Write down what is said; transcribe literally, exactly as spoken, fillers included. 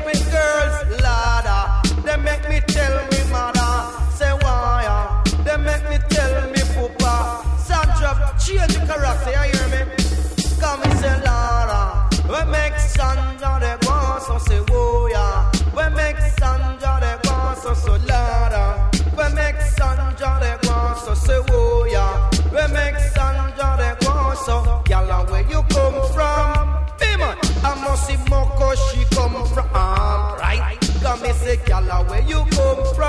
me girls, Lada. They make me tell me mother, say why? They make me tell me papa. Sandra, change the character, you hear me? Come and say Lada. We make Sandra the boss, so say whoa ya. We make Sandra the boss, so so Lada. We make Sandra the boss, so say whoa ya. We make Sandra the boss, so yalla where you come from? Be man, I must see Moko she come from, right? Come and say yalla where you come from?